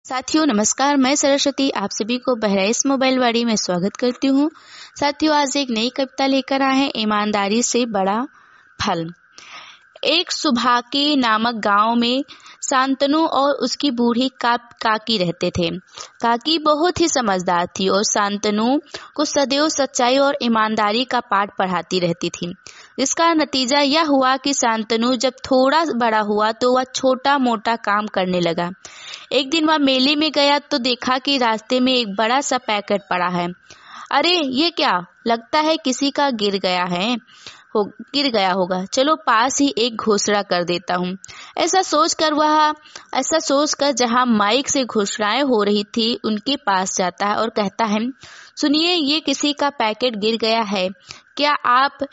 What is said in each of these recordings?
साथियों नमस्कार, मैं सरस्वती आप सभी को बहराइच मोबाइल वाड़ी में स्वागत करती हूँ। साथियों आज एक नई कविता लेकर आए हैं, ईमानदारी से बड़ा फल। एक सुभाकी नामक गांव में शांतनु और उसकी बूढ़ी काकी रहते थे। काकी बहुत ही समझदार थी और शांतनु को सदैव सच्चाई और ईमानदारी का पाठ पढ़ाती रहती थी। इसका नतीजा यह हुआ कि शांतनु जब थोड़ा बड़ा हुआ तो वह छोटा मोटा काम करने लगा। एक दिन वह मेले में गया तो देखा कि रास्ते में एक बड़ा सा पैकेट पड़ा है। अरे ये क्या, लगता है किसी का गिर गया होगा, चलो पास ही एक घोषणा कर देता हूँ। ऐसा सोचकर जहाँ माइक से घोषणाएं हो रही थी उनके पास जाता है और कहता है, सुनिए, ये किसी का पैकेट गिर गया है, क्या आप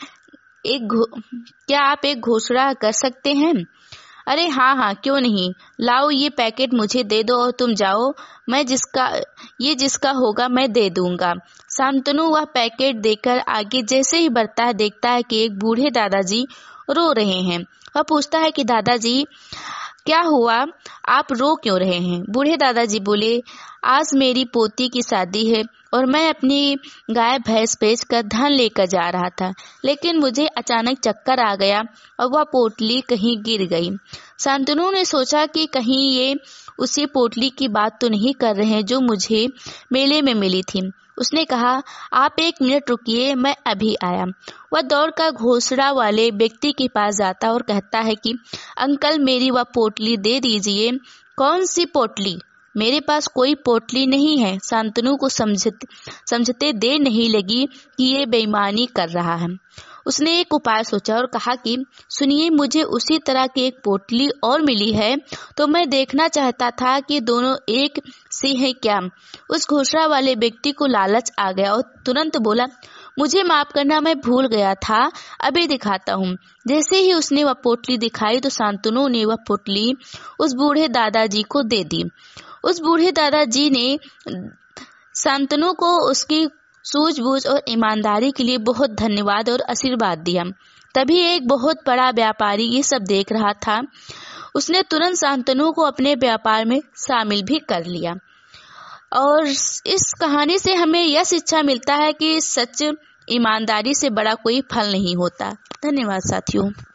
एक घोषणा कर सकते हैं? अरे हाँ, क्यों नहीं, लाओ ये पैकेट मुझे दे दो और तुम जाओ, जिसका होगा मैं दे दूंगा। शांतनु वह पैकेट देकर आगे जैसे ही बढ़ता है देखता है कि एक बूढ़े दादाजी रो रहे हैं। वह पूछता है कि दादाजी क्या हुआ, आप रो क्यों रहे हैं? बूढ़े दादाजी बोले, आज मेरी पोती की शादी है और मैं अपनी गाय भैंस बेचकर धन लेकर जा रहा था, लेकिन मुझे अचानक चक्कर आ गया और वह पोटली कहीं गिर गई। शांतनु ने सोचा कि कहीं ये उसी पोटली की बात तो नहीं कर रहे हैं जो मुझे मेले में मिली थी। उसने कहा, आप 1 मिनट रुकिए, मैं अभी आया। वह दौड़कर घोषणा वाले व्यक्ति के पास जाता और कहता है कि अंकल मेरी वह पोटली दे दीजिए। कौन सी पोटली? मेरे पास कोई पोटली नहीं है। शांतनु को समझते देर नहीं लगी कि ये बेईमानी कर रहा है। उसने एक उपाय सोचा और कहा कि सुनिए, मुझे उसी तरह की एक पोटली और मिली है, तो मैं देखना चाहता था कि दोनों एक सी है क्या। उस घोषणा वाले व्यक्ति को लालच आ गया और तुरंत बोला, मुझे माफ करना, मैं भूल गया था, अभी दिखाता हूँ। जैसे ही उसने वह पोटली दिखाई तो शांतनु ने वह पोटली उस बूढ़े दादाजी को दे दी। उस बूढ़े दादाजी ने शांतनु को उसकी सूझबूझ और ईमानदारी के लिए बहुत धन्यवाद और आशीर्वाद दिया। तभी एक बहुत बड़ा व्यापारी ये सब देख रहा था। उसने तुरंत शांतनु को अपने व्यापार में शामिल भी कर लिया। और इस कहानी से हमें यह शिक्षा मिलता है कि सच ईमानदारी से बड़ा कोई फल नहीं होता। धन्यवाद साथियों।